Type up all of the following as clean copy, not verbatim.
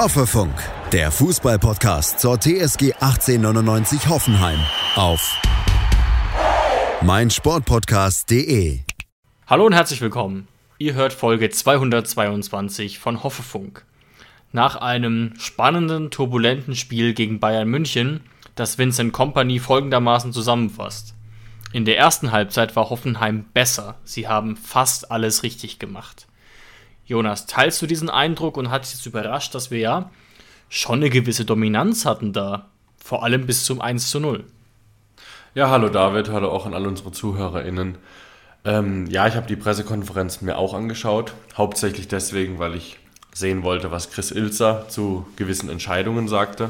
Hoffefunk, der Fußball-Podcast zur TSG 1899 Hoffenheim auf meinsportpodcast.de. Hallo und herzlich willkommen. Ihr hört Folge 222 von Hoffefunk. Nach einem spannenden, turbulenten Spiel gegen Bayern München, das Vincent Kompany folgendermaßen zusammenfasst. In der ersten Halbzeit war Hoffenheim besser. Sie haben fast alles richtig gemacht. Jonas, teilst du diesen Eindruck und hat dich jetzt überrascht, dass wir ja schon eine gewisse Dominanz hatten da? Vor allem bis zum 1:0. Ja, hallo David, hallo auch an alle unsere ZuhörerInnen. Ich habe die Pressekonferenz mir auch angeschaut, hauptsächlich deswegen, weil ich sehen wollte, was Chris Ilzer zu gewissen Entscheidungen sagte.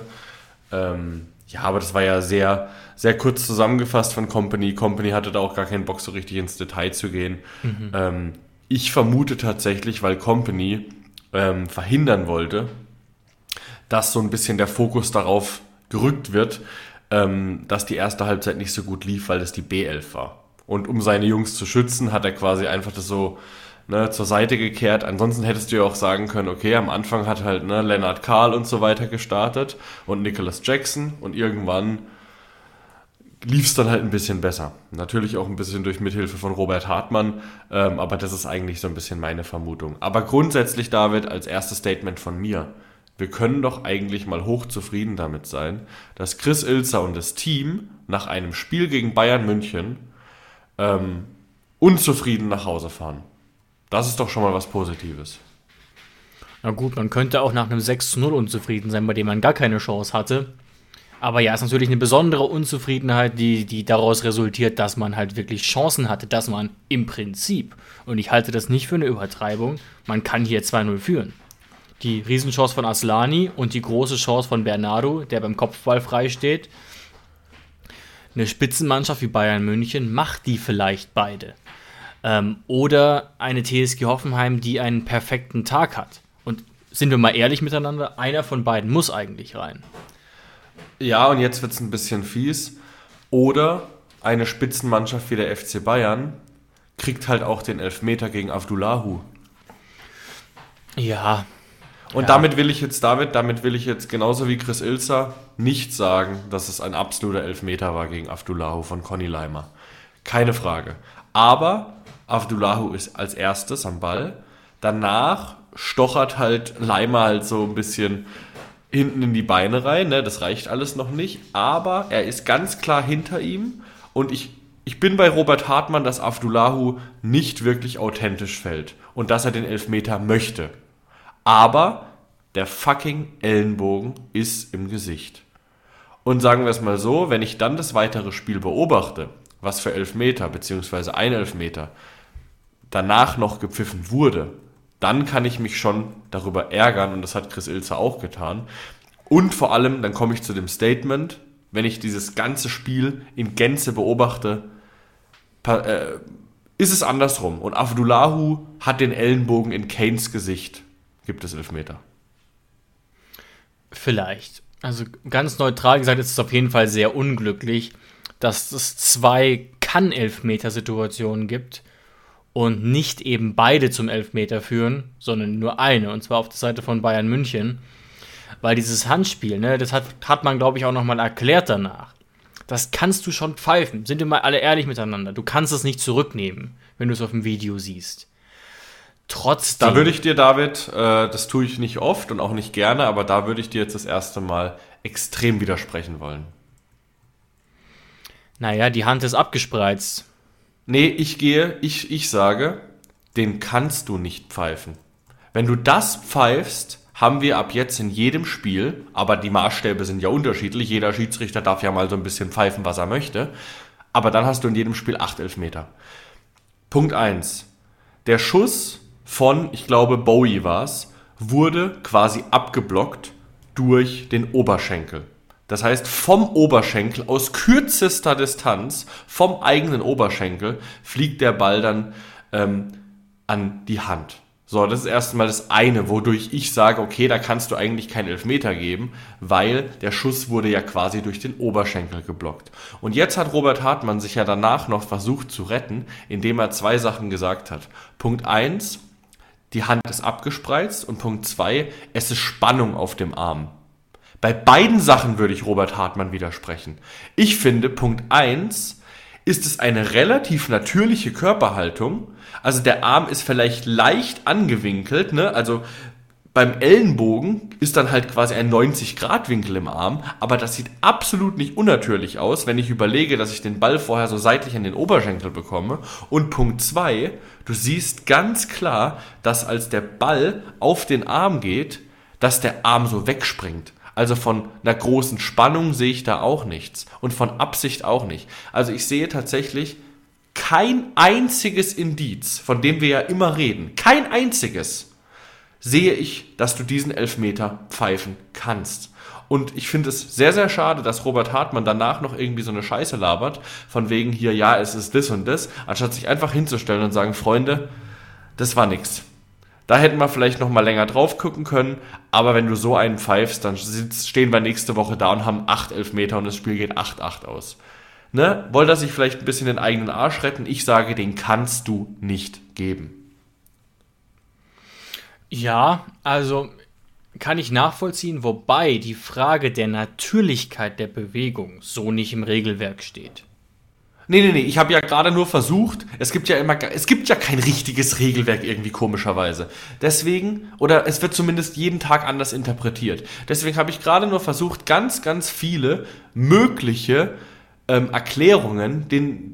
Aber das war ja sehr, sehr kurz zusammengefasst von Kompany. Kompany hatte da auch gar keinen Bock, so richtig ins Detail zu gehen. Ich vermute tatsächlich, weil Kompany verhindern wollte, dass so ein bisschen der Fokus darauf gerückt wird, dass die erste Halbzeit nicht so gut lief, weil das die B11 war. Und um seine Jungs zu schützen, hat er quasi einfach das so zur Seite gekehrt. Ansonsten hättest du ja auch sagen können, okay, am Anfang hat halt Lennart Kahl und so weiter gestartet und Nicholas Jackson und irgendwann lief es dann halt ein bisschen besser. Natürlich auch ein bisschen durch Mithilfe von Robert Hartmann, aber das ist eigentlich so ein bisschen meine Vermutung. Aber grundsätzlich, David, als erstes Statement von mir, wir können doch eigentlich mal hochzufrieden damit sein, dass Chris Ilzer und das Team nach einem Spiel gegen Bayern München unzufrieden nach Hause fahren. Das ist doch schon mal was Positives. Na gut, man könnte auch nach einem 6:0 unzufrieden sein, bei dem man gar keine Chance hatte. Aber ja, es ist natürlich eine besondere Unzufriedenheit, die daraus resultiert, dass man halt wirklich Chancen hatte, dass man im Prinzip, und ich halte das nicht für eine Übertreibung, man kann hier 2:0 führen. Die Riesenchance von Aslani und die große Chance von Bernardo, der beim Kopfball frei steht. Eine Spitzenmannschaft wie Bayern München macht die vielleicht beide. Oder eine TSG Hoffenheim, die einen perfekten Tag hat. Und sind wir mal ehrlich miteinander, einer von beiden muss eigentlich rein. Ja, und jetzt wird es ein bisschen fies. Oder eine Spitzenmannschaft wie der FC Bayern kriegt halt auch den Elfmeter gegen Avdulahu. Ja. Und damit will ich jetzt, David, genauso wie Chris Ilzer nicht sagen, dass es ein absoluter Elfmeter war gegen Avdulahu von Conny Leimer. Keine Frage. Aber Avdulahu ist als erstes am Ball. Danach stochert halt Leimer halt so ein bisschen hinten in die Beine rein. Ne? Das reicht alles noch nicht. Aber er ist ganz klar hinter ihm. Und ich bin bei Robert Hartmann, dass Avdulahu nicht wirklich authentisch fällt. Und dass er den Elfmeter möchte. Aber der fucking Ellenbogen ist im Gesicht. Und sagen wir es mal so, wenn ich dann das weitere Spiel beobachte, was für Elfmeter bzw. ein Elfmeter danach noch gepfiffen wurde, dann kann ich mich schon darüber ärgern, und das hat Chris Ilzer auch getan. Und vor allem, dann komme ich zu dem Statement, wenn ich dieses ganze Spiel in Gänze beobachte, ist es andersrum. Und Avdulahu hat den Ellenbogen in Kanes Gesicht. Gibt es Elfmeter? Vielleicht. Also ganz neutral gesagt ist es auf jeden Fall sehr unglücklich, dass es 2 Kann-Elfmeter-Situationen gibt und nicht eben beide zum Elfmeter führen, sondern nur eine, und zwar auf der Seite von Bayern München. Weil dieses Handspiel, das hat man, glaube ich, auch nochmal erklärt danach. Das kannst du schon pfeifen. Sind wir mal alle ehrlich miteinander. Du kannst es nicht zurücknehmen, wenn du es auf dem Video siehst. Trotzdem. Da würde ich dir, David, das tue ich nicht oft und auch nicht gerne, aber da würde ich dir jetzt das erste Mal extrem widersprechen wollen. Naja, die Hand ist abgespreizt. Nee, ich sage, den kannst du nicht pfeifen. Wenn du das pfeifst, haben wir ab jetzt in jedem Spiel, aber die Maßstäbe sind ja unterschiedlich, jeder Schiedsrichter darf ja mal so ein bisschen pfeifen, was er möchte, aber dann hast du in jedem Spiel 8 Elfmeter. Punkt 1. Der Schuss von, ich glaube, Bowie war es, wurde quasi abgeblockt durch den Oberschenkel. Das heißt, vom Oberschenkel, aus kürzester Distanz, vom eigenen Oberschenkel, fliegt der Ball dann an die Hand. So, das ist erstmal das eine, wodurch ich sage, okay, da kannst du eigentlich keinen Elfmeter geben, weil der Schuss wurde ja quasi durch den Oberschenkel geblockt. Und jetzt hat Robert Hartmann sich ja danach noch versucht zu retten, indem er 2 Sachen gesagt hat. Punkt 1, die Hand ist abgespreizt und Punkt 2, es ist Spannung auf dem Arm. Bei beiden Sachen würde ich Robert Hartmann widersprechen. Ich finde, Punkt 1 ist es eine relativ natürliche Körperhaltung. Also der Arm ist vielleicht leicht angewinkelt, ne? Also beim Ellenbogen ist dann halt quasi ein 90-Grad-Winkel im Arm, aber das sieht absolut nicht unnatürlich aus, wenn ich überlege, dass ich den Ball vorher so seitlich an den Oberschenkel bekomme. Und Punkt 2, du siehst ganz klar, dass als der Ball auf den Arm geht, dass der Arm so wegspringt. Also von einer großen Spannung sehe ich da auch nichts und von Absicht auch nicht. Also ich sehe tatsächlich kein einziges Indiz, von dem wir ja immer reden, kein einziges, sehe ich, dass du diesen Elfmeter pfeifen kannst. Und ich finde es sehr, sehr schade, dass Robert Hartmann danach noch irgendwie so eine Scheiße labert, von wegen hier, ja, es ist das und das, anstatt sich einfach hinzustellen und sagen, Freunde, das war nix. Da hätten wir vielleicht noch mal länger drauf gucken können, aber wenn du so einen pfeifst, dann stehen wir nächste Woche da und haben 8 Elfmeter und das Spiel geht 8-8 aus. Ne? Wollt er sich vielleicht ein bisschen den eigenen Arsch retten? Ich sage, den kannst du nicht geben. Ja, also kann ich nachvollziehen, wobei die Frage der Natürlichkeit der Bewegung so nicht im Regelwerk steht. Nee, ich habe ja gerade nur versucht, es gibt ja kein richtiges Regelwerk irgendwie komischerweise. Deswegen, oder es wird zumindest jeden Tag anders interpretiert. Deswegen habe ich gerade nur versucht, ganz, ganz viele mögliche Erklärungen,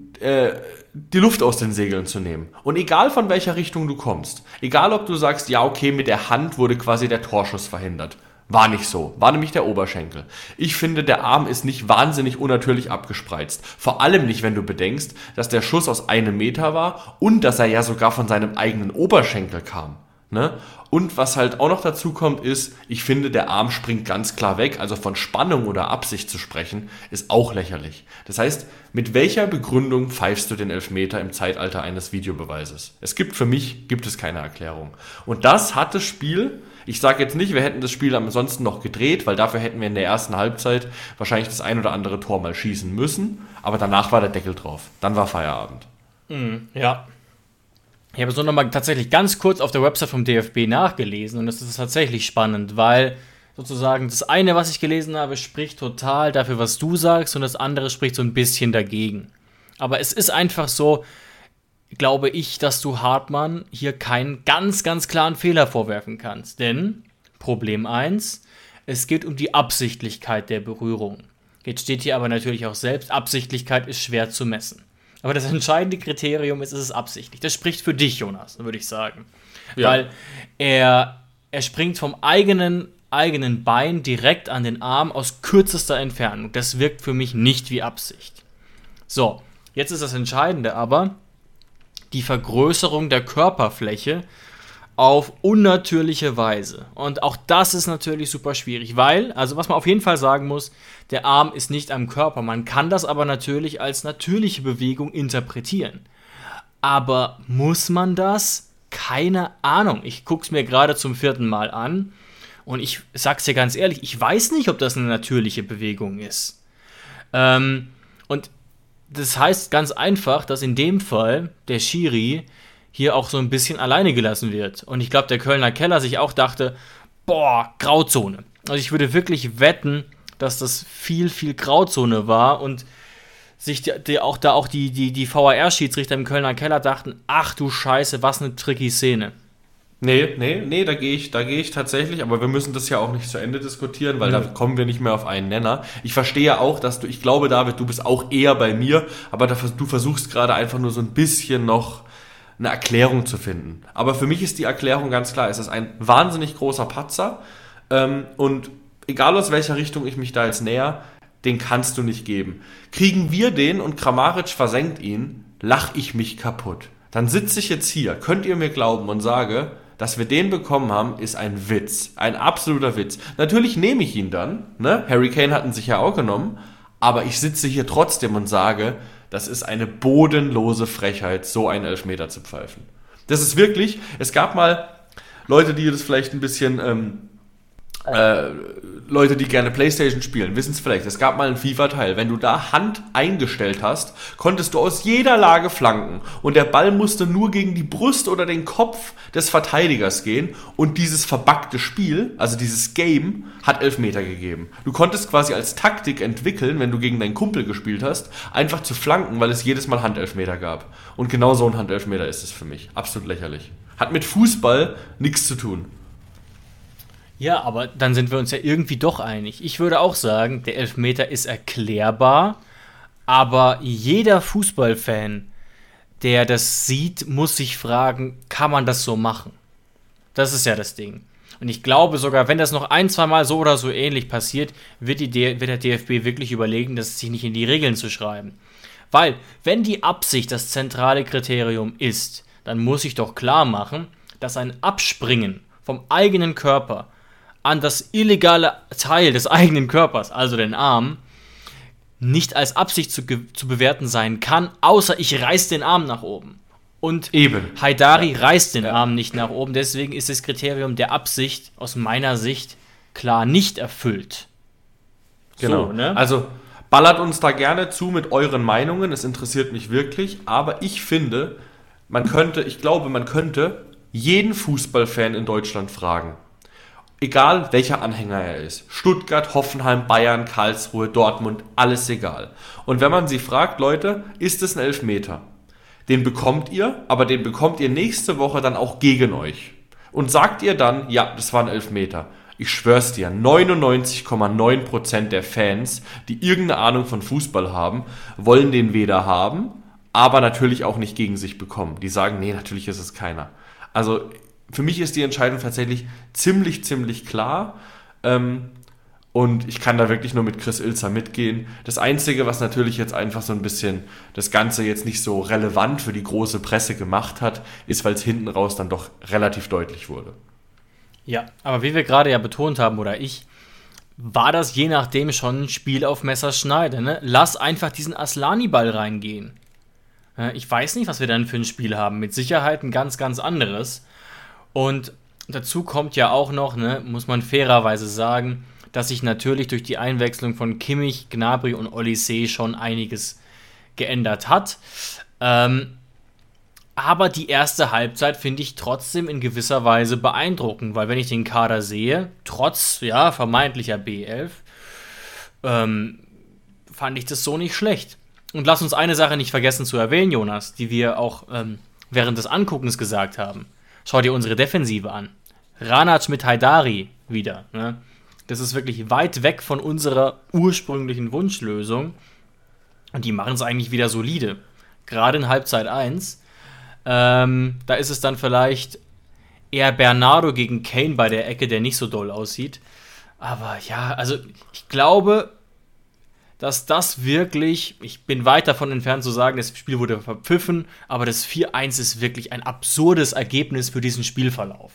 die Luft aus den Segeln zu nehmen. Und egal von welcher Richtung du kommst, egal ob du sagst, ja okay, mit der Hand wurde quasi der Torschuss verhindert. War nicht so, war nämlich der Oberschenkel. Ich finde, der Arm ist nicht wahnsinnig unnatürlich abgespreizt. Vor allem nicht, wenn du bedenkst, dass der Schuss aus 1 Meter war und dass er ja sogar von seinem eigenen Oberschenkel kam. Ne? Und was halt auch noch dazu kommt ist, ich finde, der Arm springt ganz klar weg, also von Spannung oder Absicht zu sprechen, ist auch lächerlich. Das heißt, mit welcher Begründung pfeifst du den Elfmeter im Zeitalter eines Videobeweises? Für mich gibt es keine Erklärung. Und das hat das Spiel, ich sage jetzt nicht, wir hätten das Spiel ansonsten noch gedreht, weil dafür hätten wir in der ersten Halbzeit wahrscheinlich das ein oder andere Tor mal schießen müssen, aber danach war der Deckel drauf. Dann war Feierabend. Ja. Ich habe so nochmal tatsächlich ganz kurz auf der Website vom DFB nachgelesen und das ist tatsächlich spannend, weil sozusagen das eine, was ich gelesen habe, spricht total dafür, was du sagst und das andere spricht so ein bisschen dagegen. Aber es ist einfach so, glaube ich, dass du Hartmann hier keinen ganz, ganz klaren Fehler vorwerfen kannst. Denn Problem 1, es geht um die Absichtlichkeit der Berührung. Jetzt steht hier aber natürlich auch selbst, Absichtlichkeit ist schwer zu messen. Aber das entscheidende Kriterium ist es absichtlich. Das spricht für dich, Jonas, würde ich sagen. Ja. Weil er springt vom eigenen Bein direkt an den Arm aus kürzester Entfernung. Das wirkt für mich nicht wie Absicht. So, jetzt ist das Entscheidende aber die Vergrößerung der Körperfläche auf unnatürliche Weise. Und auch das ist natürlich super schwierig, weil, also was man auf jeden Fall sagen muss, der Arm ist nicht am Körper. Man kann das aber natürlich als natürliche Bewegung interpretieren. Aber muss man das? Keine Ahnung. Ich gucke es mir gerade zum 4. Mal an und ich sag's dir ganz ehrlich, ich weiß nicht, ob das eine natürliche Bewegung ist. Und das heißt ganz einfach, dass in dem Fall der Schiri hier auch so ein bisschen alleine gelassen wird. Und ich glaube, der Kölner Keller sich auch dachte, boah, Grauzone. Also ich würde wirklich wetten, dass das viel, viel Grauzone war und sich die VAR-Schiedsrichter im Kölner Keller dachten, ach du Scheiße, was eine tricky Szene. Nee, da gehe ich tatsächlich, aber wir müssen das ja auch nicht zu Ende diskutieren, weil da kommen wir nicht mehr auf einen Nenner. Ich verstehe ja auch, ich glaube, David, du bist auch eher bei mir, aber du versuchst gerade einfach nur so ein bisschen noch eine Erklärung zu finden. Aber für mich ist die Erklärung ganz klar, es ist ein wahnsinnig großer Patzer und egal aus welcher Richtung ich mich da jetzt näher, den kannst du nicht geben. Kriegen wir den und Kramaric versenkt ihn, lach ich mich kaputt. Dann sitze ich jetzt hier, könnt ihr mir glauben und sage, dass wir den bekommen haben, ist ein Witz. Ein absoluter Witz. Natürlich nehme ich ihn dann, ne? Harry Kane hat ihn sich ja auch genommen, aber ich sitze hier trotzdem und sage, das ist eine bodenlose Frechheit, so einen Elfmeter zu pfeifen. Das ist wirklich, es gab mal Leute, die das vielleicht ein bisschen Leute, die gerne Playstation spielen, wissen es vielleicht. Es gab mal einen FIFA-Teil. Wenn du da Hand eingestellt hast, konntest du aus jeder Lage flanken. Und der Ball musste nur gegen die Brust oder den Kopf des Verteidigers gehen. Und dieses verbuggte Spiel, also dieses Game, hat Elfmeter gegeben. Du konntest quasi als Taktik entwickeln, wenn du gegen deinen Kumpel gespielt hast, einfach zu flanken, weil es jedes Mal Handelfmeter gab. Und genau so ein Handelfmeter ist es für mich. Absolut lächerlich. Hat mit Fußball nichts zu tun. Ja, aber dann sind wir uns ja irgendwie doch einig. Ich würde auch sagen, der Elfmeter ist erklärbar, aber jeder Fußballfan, der das sieht, muss sich fragen, kann man das so machen? Das ist ja das Ding. Und ich glaube sogar, wenn das noch 1-2 Mal so oder so ähnlich passiert, wird der DFB wirklich überlegen, das sich nicht in die Regeln zu schreiben. Weil, wenn die Absicht das zentrale Kriterium ist, dann muss ich doch klar machen, dass ein Abspringen vom eigenen Körper an das illegale Teil des eigenen Körpers, also den Arm, nicht als Absicht zu bewerten sein kann, außer ich reiß den Arm nach oben. Und Haidari reißt den Arm nicht nach oben, deswegen ist das Kriterium der Absicht aus meiner Sicht klar nicht erfüllt. Genau, so, ne? Also ballert uns da gerne zu mit euren Meinungen, es interessiert mich wirklich, aber ich finde, man könnte jeden Fußballfan in Deutschland fragen. Egal, welcher Anhänger er ist. Stuttgart, Hoffenheim, Bayern, Karlsruhe, Dortmund, alles egal. Und wenn man sie fragt, Leute, ist es ein Elfmeter? Den bekommt ihr, aber den bekommt ihr nächste Woche dann auch gegen euch. Und sagt ihr dann, ja, das war ein Elfmeter. Ich schwör's dir, 99,9% der Fans, die irgendeine Ahnung von Fußball haben, wollen den weder haben, aber natürlich auch nicht gegen sich bekommen. Die sagen, nee, natürlich ist es keiner. Also für mich ist die Entscheidung tatsächlich ziemlich klar. Und ich kann da wirklich nur mit Chris Ilzer mitgehen. Das Einzige, was natürlich jetzt einfach so ein bisschen das Ganze jetzt nicht so relevant für die große Presse gemacht hat, ist, weil es hinten raus dann doch relativ deutlich wurde. Ja, aber wie wir gerade ja betont haben, oder ich, war das je nachdem schon ein Spiel auf Messerschneide. Ne? Lass einfach diesen Aslani-Ball reingehen. Ich weiß nicht, was wir dann für ein Spiel haben. Mit Sicherheit ein ganz anderes. Und dazu kommt ja auch noch, ne, muss man fairerweise sagen, dass sich natürlich durch die Einwechslung von Kimmich, Gnabry und Olise schon einiges geändert hat. Aber die erste Halbzeit finde ich trotzdem in gewisser Weise beeindruckend, weil wenn ich den Kader sehe, trotz vermeintlicher B11, fand ich das so nicht schlecht. Und lass uns eine Sache nicht vergessen zu erwähnen, Jonas, die wir auch während des Anguckens gesagt haben. Schau dir unsere Defensive an. Ranac mit Haidari wieder. Ne? Das ist wirklich weit weg von unserer ursprünglichen Wunschlösung. Und die machen es eigentlich wieder solide. Gerade in Halbzeit 1. Da ist es dann vielleicht eher Bernardo gegen Kane bei der Ecke, der nicht so doll aussieht. Aber ja, also ich glaube, dass das wirklich, ich bin weit davon entfernt zu sagen, das Spiel wurde verpfiffen, aber das 4-1 ist wirklich ein absurdes Ergebnis für diesen Spielverlauf.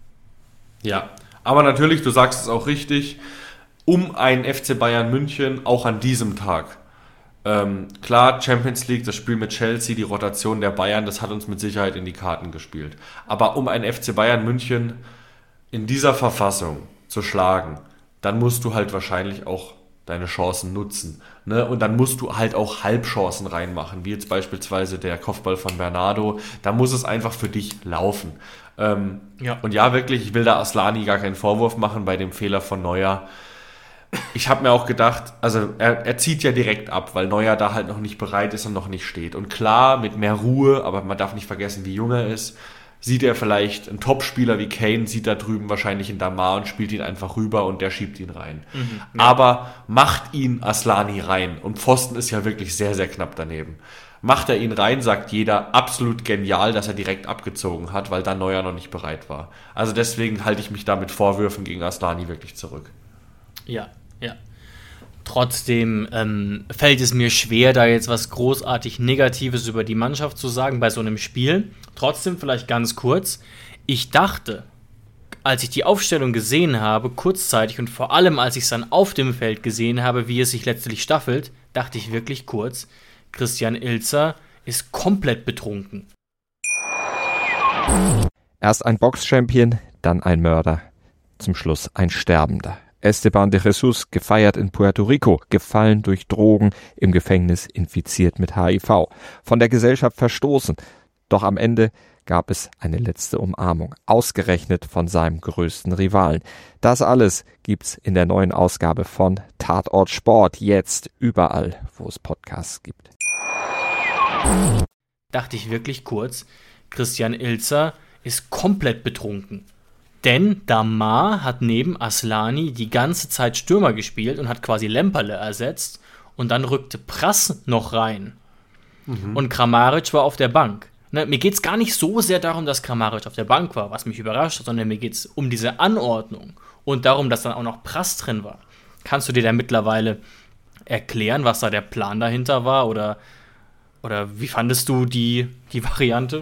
Ja, aber natürlich, du sagst es auch richtig, um einen FC Bayern München auch an diesem Tag. Klar, Champions League, das Spiel mit Chelsea, die Rotation der Bayern, das hat uns mit Sicherheit in die Karten gespielt. Aber um einen FC Bayern München in dieser Verfassung zu schlagen, dann musst du halt wahrscheinlich auch deine Chancen nutzen. Ne? Und dann musst du halt auch Halbchancen reinmachen, wie jetzt beispielsweise der Kopfball von Bernardo. Da muss es einfach für dich laufen. Und ja, wirklich, ich will da Aslani gar keinen Vorwurf machen bei dem Fehler von Neuer. Ich habe mir auch gedacht, also er zieht ja direkt ab, weil Neuer da halt noch nicht bereit ist und noch nicht steht. Und klar, mit mehr Ruhe, aber man darf nicht vergessen, wie jung er ist, sieht er vielleicht einen Topspieler wie Kane, sieht da drüben wahrscheinlich in Damar und spielt ihn einfach rüber und der schiebt ihn rein. Ja. Aber macht ihn Aslani rein. Und Pfosten ist ja wirklich sehr knapp daneben. Macht er ihn rein, sagt jeder, absolut genial, dass er direkt abgezogen hat, weil da Neuer noch nicht bereit war. Also deswegen halte ich mich da mit Vorwürfen gegen Aslani wirklich zurück. Ja. Trotzdem fällt es mir schwer, da jetzt was großartig Negatives über die Mannschaft zu sagen bei so einem Spiel. Trotzdem vielleicht ganz kurz. Ich dachte, als ich die Aufstellung gesehen habe, kurzzeitig und vor allem, als ich es dann auf dem Feld gesehen habe, wie es sich letztlich staffelt, dachte ich wirklich kurz, Christian Ilzer ist komplett betrunken. Erst ein Box-Champion, dann ein Mörder. zum Schluss ein Sterbender. Esteban de Jesus, gefeiert in Puerto Rico, gefallen durch Drogen, im Gefängnis infiziert mit HIV, von der Gesellschaft verstoßen. Doch am Ende gab es eine letzte Umarmung, ausgerechnet von seinem größten Rivalen. Das alles gibt's in der neuen Ausgabe von Tatort Sport, jetzt überall, wo es Podcasts gibt. Dachte ich wirklich kurz, Christian Ilzer ist komplett betrunken. Denn Damar hat neben Aslani die ganze Zeit Stürmer gespielt und hat quasi Lemperle ersetzt. Und dann rückte Prass noch rein. Und Kramaric war auf der Bank. Ne, mir geht es gar nicht so sehr darum, dass Kramaric auf der Bank war, was mich überrascht hat, sondern mir geht es um diese Anordnung und darum, dass dann auch noch Prass drin war. Kannst du dir da mittlerweile erklären, was da der Plan dahinter war? Oder wie fandest du die Variante?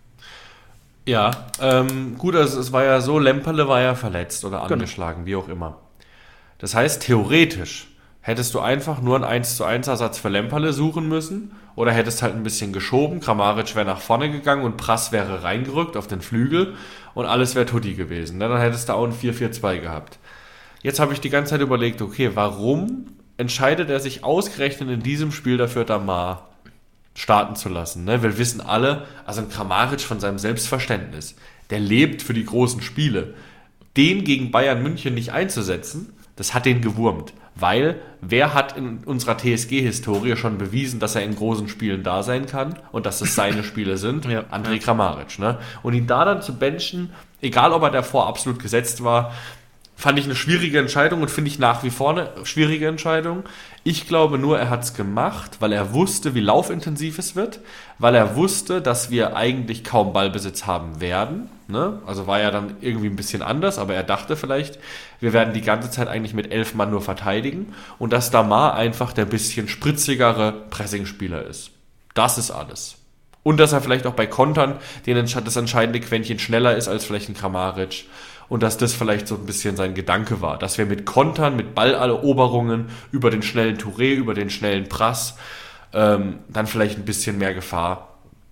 Ja, gut, also es war ja so, Lemperle war ja verletzt oder angeschlagen, wie auch immer. Das heißt, theoretisch hättest du einfach nur einen 1:1 Ersatz für Lemperle suchen müssen oder hättest halt ein bisschen geschoben, Kramaric wäre nach vorne gegangen und Prass wäre reingerückt auf den Flügel und alles wäre tutti gewesen. Dann hättest du auch ein 4-4-2 gehabt. Jetzt habe ich die ganze Zeit überlegt, okay, warum entscheidet er sich ausgerechnet in diesem Spiel dafür, Damar starten zu lassen? Ne? Wir wissen alle, also ein Kramaric von seinem Selbstverständnis, der lebt für die großen Spiele. Den gegen Bayern München nicht einzusetzen, das hat den gewurmt. Weil, wer hat in unserer TSG-Historie schon bewiesen, dass er in großen Spielen da sein kann und dass es seine Spiele sind? Ja. André Kramaric. Ne? Und ihn da dann zu benchen, egal ob er davor absolut gesetzt war, fand ich eine schwierige Entscheidung und finde ich nach wie vor eine schwierige Entscheidung. Ich glaube nur, er hat es gemacht, weil er wusste, wie laufintensiv es wird, weil er wusste, dass wir eigentlich kaum Ballbesitz haben werden. Ne? Also war ja dann irgendwie ein bisschen anders, aber er dachte vielleicht, wir werden die ganze Zeit eigentlich mit 11 Mann nur verteidigen und dass Damar einfach der bisschen spritzigere Pressingspieler ist. Das ist alles. Und dass er vielleicht auch bei Kontern das entscheidende Quäntchen schneller ist als vielleicht ein Kramaric. Und dass das vielleicht so ein bisschen sein Gedanke war, dass wir mit Kontern, mit Balleroberungen über den schnellen Touré, über den schnellen Prass dann vielleicht ein bisschen mehr Gefahr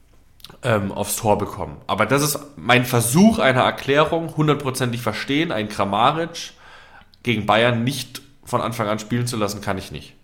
aufs Tor bekommen. Aber das ist mein Versuch einer Erklärung, 100%ig verstehen, ein Kramaric gegen Bayern nicht von Anfang an spielen zu lassen, kann ich nicht.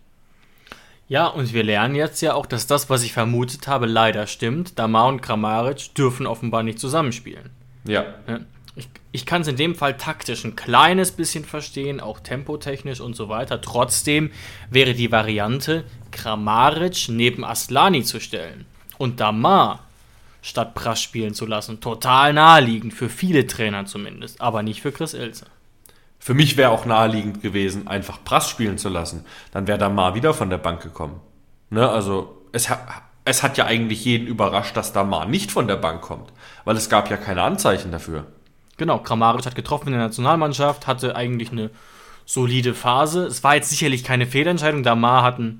Ja, und wir lernen jetzt ja auch, dass das, was ich vermutet habe, leider stimmt. Damar und Kramaric dürfen offenbar nicht zusammenspielen. Ja. Ich kann es in dem Fall taktisch ein kleines bisschen verstehen, auch tempotechnisch und so weiter. Trotzdem wäre die Variante, Kramaric neben Aslani zu stellen und Damar statt Prass spielen zu lassen, total naheliegend, für viele Trainer zumindest, aber nicht für Chris Ilzer. Für mich wäre auch naheliegend gewesen, einfach Prass spielen zu lassen. Dann wäre Damar wieder von der Bank gekommen. Ne? Also es hat ja eigentlich jeden überrascht, dass Damar nicht von der Bank kommt, weil es gab ja keine Anzeichen dafür. Genau, Kramaric hat getroffen in der Nationalmannschaft, hatte eigentlich eine solide Phase. Es war jetzt sicherlich keine Fehlentscheidung. Damar hat ein,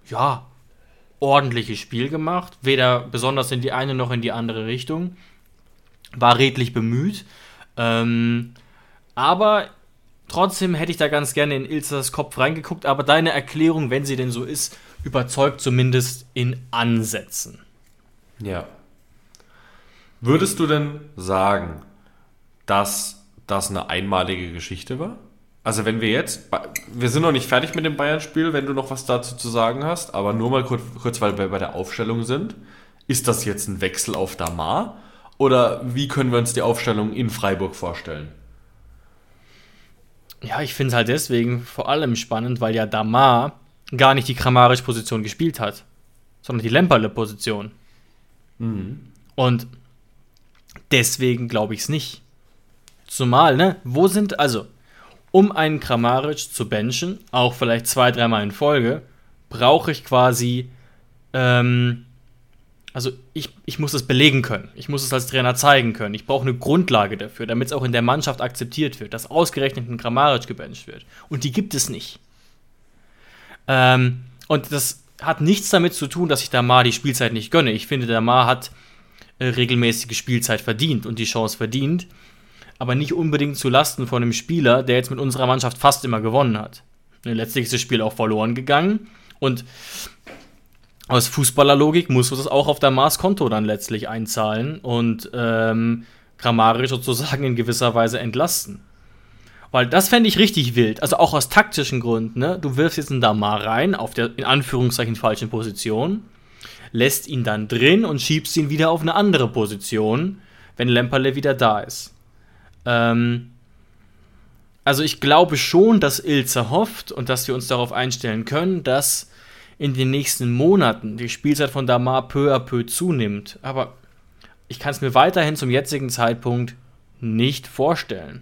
ordentliches Spiel gemacht. Weder besonders in die eine noch in die andere Richtung. War redlich bemüht. Aber trotzdem hätte ich da ganz gerne in Ilzers Kopf reingeguckt. Aber deine Erklärung, wenn sie denn so ist, überzeugt zumindest in Ansätzen. Ja. Würdest du denn sagen, dass das eine einmalige Geschichte war? Also wenn wir sind noch nicht fertig mit dem Bayern-Spiel, wenn du noch was dazu zu sagen hast, aber nur mal kurz, weil wir bei der Aufstellung sind. Ist das jetzt ein Wechsel auf Damar? Oder wie können wir uns die Aufstellung in Freiburg vorstellen? Ja, ich finde es halt deswegen vor allem spannend, weil ja Damar gar nicht die Kramaric-Position gespielt hat, sondern die Lemperle-Position. Und deswegen glaube ich es nicht. Zumal, um einen Kramaric zu benchen, auch vielleicht 2-3 Mal in Folge, brauche ich quasi, ich muss es belegen können. Ich muss es als Trainer zeigen können. Ich brauche eine Grundlage dafür, damit es auch in der Mannschaft akzeptiert wird, dass ausgerechnet ein Kramaric gebencht wird. Und die gibt es nicht. Und das hat nichts damit zu tun, dass ich Damar die Spielzeit nicht gönne. Ich finde, Damar hat regelmäßige Spielzeit verdient und die Chance verdient, aber nicht unbedingt zu Lasten von einem Spieler, der jetzt mit unserer Mannschaft fast immer gewonnen hat. Letztlich ist das Spiel auch verloren gegangen und aus Fußballerlogik muss das auch auf Damars Konto dann letztlich einzahlen und Kramaric sozusagen in gewisser Weise entlasten. Weil das fände ich richtig wild. Also auch aus taktischen Gründen. Ne? Du wirfst jetzt einen Damar rein, auf der in Anführungszeichen falschen Position, lässt ihn dann drin und schiebst ihn wieder auf eine andere Position, wenn Lemperle wieder da ist. Also ich glaube schon, dass Ilzer hofft und dass wir uns darauf einstellen können, dass in den nächsten Monaten die Spielzeit von Damar peu à peu zunimmt. Aber ich kann es mir weiterhin zum jetzigen Zeitpunkt nicht vorstellen.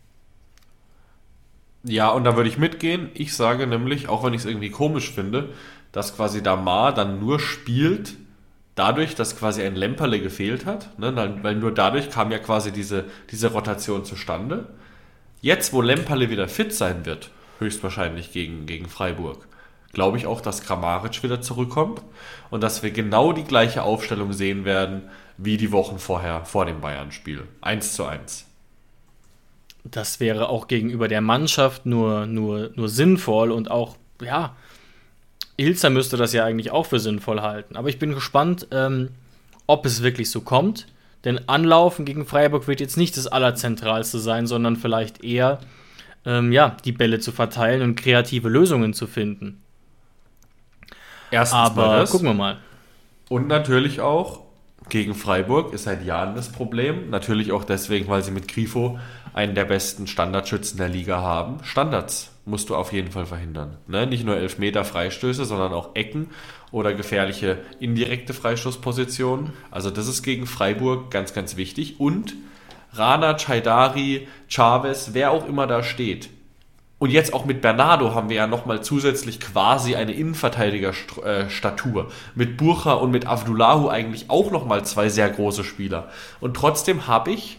Ja, und da würde ich mitgehen. Ich sage nämlich, auch wenn ich es irgendwie komisch finde, dass quasi Damar dann nur spielt, dadurch, dass quasi ein Lemperle gefehlt hat. Ne? Weil nur dadurch kam ja quasi diese Rotation zustande. Jetzt, wo Lemperle wieder fit sein wird, höchstwahrscheinlich gegen Freiburg, glaube ich auch, dass Kramaric wieder zurückkommt und dass wir genau die gleiche Aufstellung sehen werden, wie die Wochen vorher, vor dem Bayern-Spiel. 1:1. Das wäre auch gegenüber der Mannschaft nur sinnvoll und auch, ja, Ilzer müsste das ja eigentlich auch für sinnvoll halten. Aber ich bin gespannt, ob es wirklich so kommt. Denn Anlaufen gegen Freiburg wird jetzt nicht das Allerzentralste sein, sondern vielleicht eher, die Bälle zu verteilen und kreative Lösungen zu finden. Erstens aber mal das. Gucken wir mal. Und natürlich auch, gegen Freiburg ist seit Jahren das Problem. Natürlich auch deswegen, weil sie mit Grifo einen der besten Standardschützen der Liga haben. Standards musst du auf jeden Fall verhindern. Ne? Nicht nur Elfmeter Freistöße, sondern auch Ecken oder gefährliche indirekte Freistoßpositionen. Also das ist gegen Freiburg ganz, ganz wichtig. Und Rana, Chaidari, Chavez, wer auch immer da steht. Und jetzt auch mit Bernardo haben wir ja nochmal zusätzlich quasi eine Innenverteidigerstatur. Mit Burcha und mit Avdulahu eigentlich auch nochmal zwei sehr große Spieler. Und trotzdem habe ich,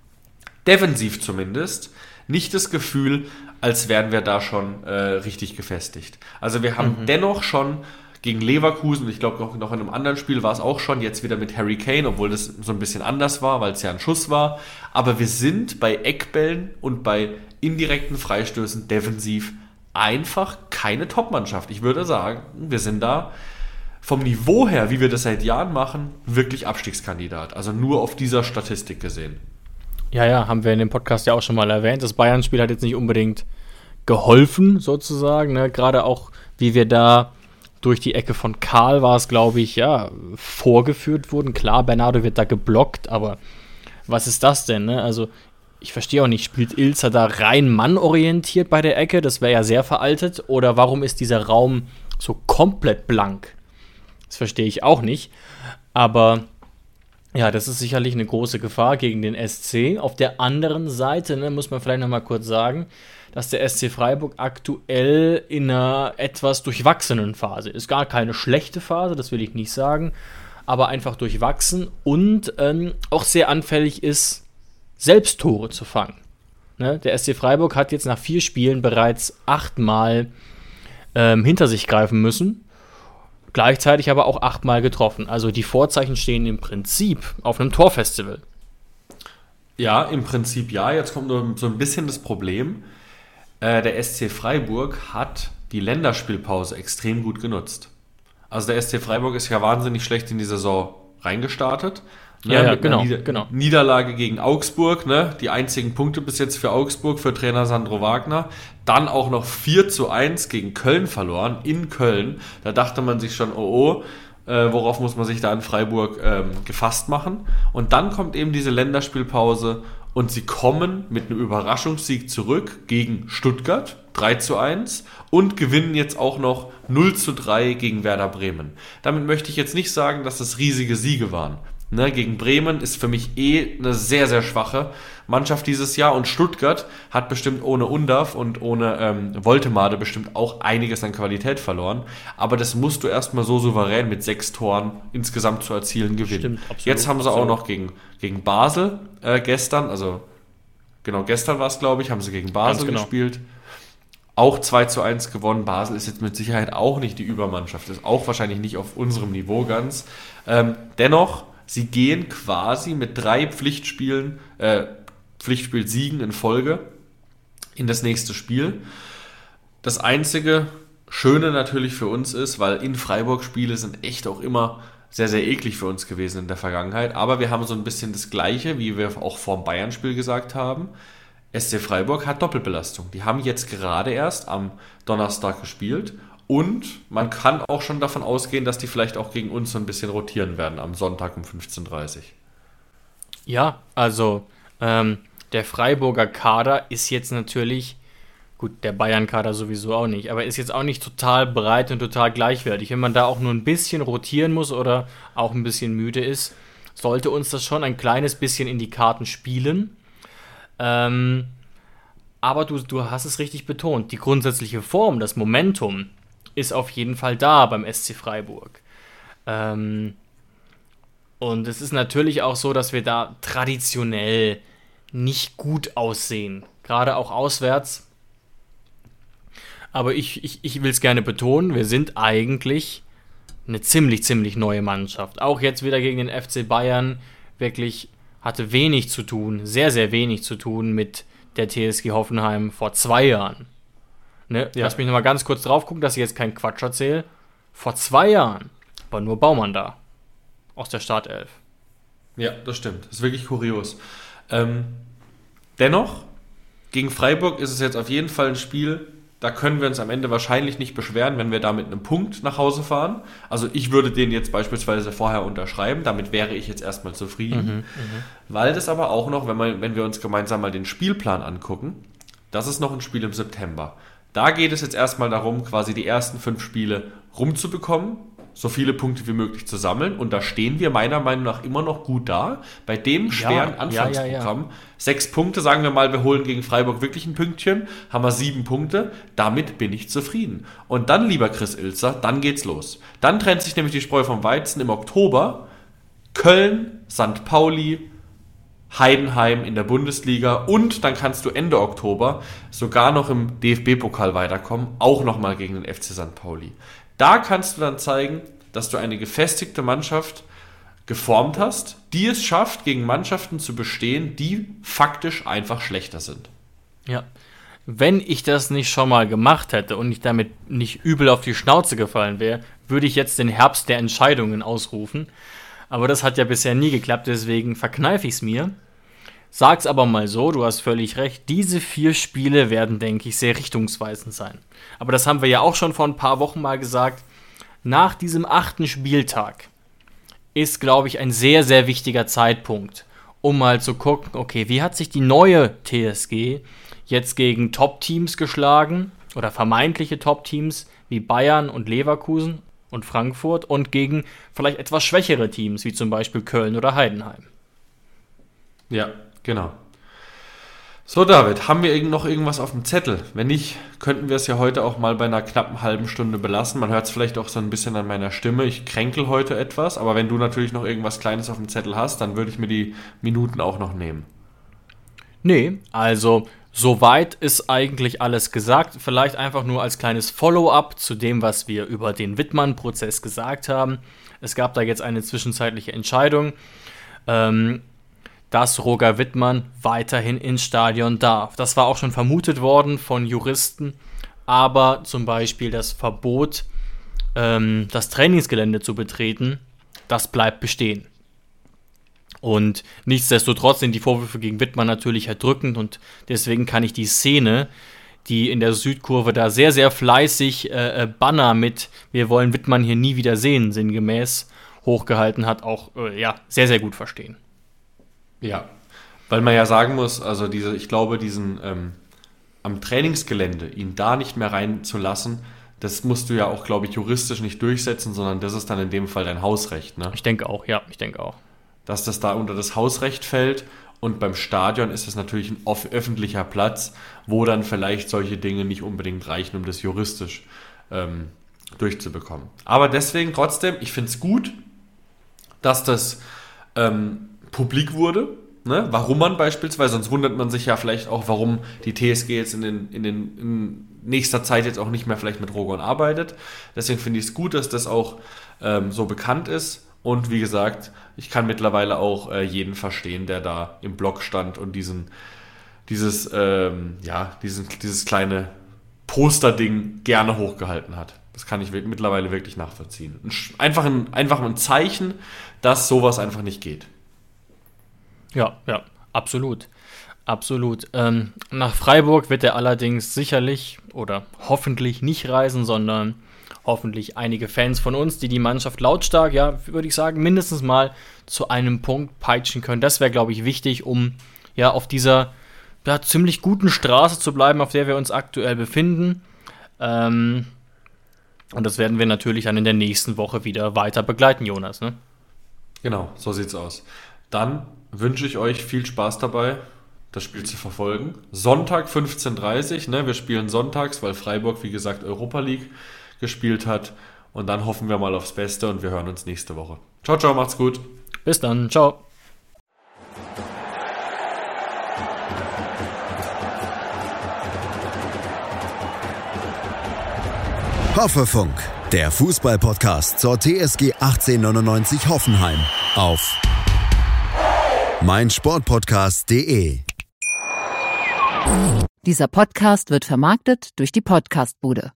defensiv zumindest, nicht das Gefühl, als wären wir da schon richtig gefestigt. Also wir haben dennoch schon gegen Leverkusen, ich glaube noch in einem anderen Spiel war es auch schon, jetzt wieder mit Harry Kane, obwohl das so ein bisschen anders war, weil es ja ein Schuss war. Aber wir sind bei Eckbällen und bei indirekten Freistößen defensiv einfach keine Top-Mannschaft. Ich würde sagen, wir sind da vom Niveau her, wie wir das seit Jahren machen, wirklich Abstiegskandidat. Also nur auf dieser Statistik gesehen. Ja, haben wir in dem Podcast ja auch schon mal erwähnt. Das Bayern-Spiel hat jetzt nicht unbedingt geholfen, sozusagen. Ne? Gerade auch, wie wir da durch die Ecke von Karl war es, glaube ich, vorgeführt wurden. Klar, Bernardo wird da geblockt, aber was ist das denn? Ne? Also, ich verstehe auch nicht, spielt Ilzer da rein mannorientiert bei der Ecke? Das wäre ja sehr veraltet. Oder warum ist dieser Raum so komplett blank? Das verstehe ich auch nicht. Aber ja, das ist sicherlich eine große Gefahr gegen den SC. Auf der anderen Seite, muss man vielleicht noch mal kurz sagen, dass der SC Freiburg aktuell in einer etwas durchwachsenen Phase ist. Gar keine schlechte Phase, das will ich nicht sagen, aber einfach durchwachsen und auch sehr anfällig ist, selbst Tore zu fangen. Ne? Der SC Freiburg hat jetzt nach 4 Spielen bereits 8-mal hinter sich greifen müssen, gleichzeitig aber auch 8-mal getroffen. Also die Vorzeichen stehen im Prinzip auf einem Torfestival. Ja, im Prinzip ja. Jetzt kommt nur so ein bisschen das Problem. Der SC Freiburg hat die Länderspielpause extrem gut genutzt. Also der SC Freiburg ist ja wahnsinnig schlecht in die Saison reingestartet. Ne? Genau. Niederlage gegen Augsburg, ne? Die einzigen Punkte bis jetzt für Augsburg, für Trainer Sandro Wagner. Dann auch noch 4:1 gegen Köln verloren, in Köln. Da dachte man sich schon, worauf muss man sich da in Freiburg gefasst machen? Und dann kommt eben diese Länderspielpause und sie kommen mit einem Überraschungssieg zurück gegen Stuttgart, 3:1 und gewinnen jetzt auch noch 0:3 gegen Werder Bremen. Damit möchte ich jetzt nicht sagen, dass das riesige Siege waren. Ne, gegen Bremen ist für mich eine sehr, sehr schwache Mannschaft dieses Jahr und Stuttgart hat bestimmt ohne Undav und ohne Woltemade bestimmt auch einiges an Qualität verloren, aber das musst du erstmal so souverän mit 6 Toren insgesamt zu erzielen gewinnen. Stimmt, absolut, jetzt haben sie auch noch gegen Basel gestern, also genau gestern war es, glaube ich, haben sie gegen Basel gespielt. Auch 2:1 gewonnen. Basel ist jetzt mit Sicherheit auch nicht die Übermannschaft, ist auch wahrscheinlich nicht auf unserem Niveau ganz. Dennoch, sie gehen quasi mit 3 Pflichtspielsiegen in Folge in das nächste Spiel. Das einzige Schöne natürlich für uns ist, weil in Freiburg Spiele sind echt auch immer sehr, sehr eklig für uns gewesen in der Vergangenheit. Aber wir haben so ein bisschen das Gleiche, wie wir auch vor dem Bayern-Spiel gesagt haben. SC Freiburg hat Doppelbelastung. Die haben jetzt gerade erst am Donnerstag gespielt und man kann auch schon davon ausgehen, dass die vielleicht auch gegen uns so ein bisschen rotieren werden am Sonntag um 15:30 Uhr. Ja, also der Freiburger Kader ist jetzt natürlich, gut, der Bayern-Kader sowieso auch nicht, aber ist jetzt auch nicht total breit und total gleichwertig. Wenn man da auch nur ein bisschen rotieren muss oder auch ein bisschen müde ist, sollte uns das schon ein kleines bisschen in die Karten spielen. Aber du hast es richtig betont. Die grundsätzliche Form, das Momentum ist auf jeden Fall da beim SC Freiburg. Und es ist natürlich auch so, dass wir da traditionell nicht gut aussehen. Gerade auch auswärts. Aber ich will es gerne betonen, wir sind eigentlich eine ziemlich neue Mannschaft. Auch jetzt wieder gegen den FC Bayern wirklich hatte wenig zu tun, sehr wenig zu tun mit der TSG Hoffenheim vor 2 Jahren. Ne? Ja. Lass mich nochmal ganz kurz drauf gucken, dass ich jetzt keinen Quatsch erzähle. Vor 2 Jahren war nur Baumann da. Aus der Startelf. Ja, das stimmt. Das ist wirklich kurios. Dennoch, gegen Freiburg ist es jetzt auf jeden Fall ein Spiel, da können wir uns am Ende wahrscheinlich nicht beschweren, wenn wir da mit einem Punkt nach Hause fahren. Also ich würde den jetzt beispielsweise vorher unterschreiben, damit wäre ich jetzt erstmal zufrieden. Weil das aber auch noch, wenn wir uns gemeinsam mal den Spielplan angucken, das ist noch ein Spiel im September. Da geht es jetzt erstmal darum, quasi die ersten 5 Spiele rumzubekommen, so viele Punkte wie möglich zu sammeln. Und da stehen wir meiner Meinung nach immer noch gut da. Bei dem schweren Anfangsprogramm. Ja. 6 Punkte, sagen wir mal, wir holen gegen Freiburg wirklich ein Pünktchen, haben wir 7 Punkte. Damit bin ich zufrieden. Und dann, lieber Chris Ilzer, dann geht's los. Dann trennt sich nämlich die Spreu vom Weizen im Oktober. Köln, St. Pauli, Heidenheim in der Bundesliga und dann kannst du Ende Oktober sogar noch im DFB-Pokal weiterkommen, auch nochmal gegen den FC St. Pauli. Da kannst du dann zeigen, dass du eine gefestigte Mannschaft geformt hast, die es schafft, gegen Mannschaften zu bestehen, die faktisch einfach schlechter sind. Ja, wenn ich das nicht schon mal gemacht hätte und ich damit nicht übel auf die Schnauze gefallen wäre, würde ich jetzt den Herbst der Entscheidungen ausrufen. Aber das hat ja bisher nie geklappt, deswegen verkneife ich es mir. Sag's aber mal so, du hast völlig recht, diese 4 Spiele werden, denke ich, sehr richtungsweisend sein. Aber das haben wir ja auch schon vor ein paar Wochen mal gesagt. Nach diesem 8. Spieltag ist, glaube ich, ein sehr wichtiger Zeitpunkt, um mal zu gucken, okay, wie hat sich die neue TSG jetzt gegen Top-Teams geschlagen oder vermeintliche Top-Teams wie Bayern und Leverkusen und Frankfurt und gegen vielleicht etwas schwächere Teams, wie zum Beispiel Köln oder Heidenheim. Ja, genau. So, David, haben wir noch irgendwas auf dem Zettel? Wenn nicht, könnten wir es ja heute auch mal bei einer knappen halben Stunde belassen. Man hört es vielleicht auch so ein bisschen an meiner Stimme. Ich kränkel heute etwas, aber wenn du natürlich noch irgendwas Kleines auf dem Zettel hast, dann würde ich mir die Minuten auch noch nehmen. Nee, also soweit ist eigentlich alles gesagt. Vielleicht einfach nur als kleines Follow-up zu dem, was wir über den Wittmann-Prozess gesagt haben. Es gab da jetzt eine zwischenzeitliche Entscheidung, dass Roger Wittmann weiterhin ins Stadion darf. Das war auch schon vermutet worden von Juristen, aber zum Beispiel das Verbot, das Trainingsgelände zu betreten, das bleibt bestehen. Und nichtsdestotrotz sind die Vorwürfe gegen Wittmann natürlich erdrückend und deswegen kann ich die Szene, die in der Südkurve da sehr fleißig Banner mit „Wir wollen Wittmann hier nie wieder sehen" sinngemäß hochgehalten hat, auch sehr gut verstehen. Ja, weil man ja sagen muss, also ich glaube, diesen am Trainingsgelände, ihn da nicht mehr reinzulassen, das musst du ja auch, glaube ich, juristisch nicht durchsetzen, sondern das ist dann in dem Fall dein Hausrecht, ne? Ich denke auch. Dass das da unter das Hausrecht fällt und beim Stadion ist es natürlich ein öffentlicher Platz, wo dann vielleicht solche Dinge nicht unbedingt reichen, um das juristisch durchzubekommen. Aber deswegen trotzdem, ich finde es gut, dass das publik wurde, ne? Warum man beispielsweise, sonst wundert man sich ja vielleicht auch, warum die TSG jetzt in nächster Zeit jetzt auch nicht mehr vielleicht mit Rogon arbeitet. Deswegen finde ich es gut, dass das auch so bekannt ist. Und wie gesagt, ich kann mittlerweile auch jeden verstehen, der da im Block stand und dieses kleine Poster-Ding gerne hochgehalten hat. Das kann ich mittlerweile wirklich nachvollziehen. Einfach ein Zeichen, dass sowas einfach nicht geht. Ja, absolut. Absolut. Nach Freiburg wird er allerdings sicherlich oder hoffentlich nicht reisen, sondern hoffentlich einige Fans von uns, die Mannschaft lautstark, ja, würde ich sagen, mindestens mal zu einem Punkt peitschen können. Das wäre, glaube ich, wichtig, um ja auf dieser ziemlich guten Straße zu bleiben, auf der wir uns aktuell befinden. Und das werden wir natürlich dann in der nächsten Woche wieder weiter begleiten, Jonas, ne? Genau, so sieht's aus. Dann wünsche ich euch viel Spaß dabei, das Spiel zu verfolgen. Sonntag 15:30 Uhr, ne? Wir spielen sonntags, weil Freiburg, wie gesagt, Europa League gespielt hat. Und dann hoffen wir mal aufs Beste und wir hören uns nächste Woche. Ciao, ciao, macht's gut. Bis dann, ciao. Hoffefunk, der Fußball-Podcast zur TSG 1899 Hoffenheim auf meinsportpodcast.de. Dieser Podcast wird vermarktet durch die Podcastbude.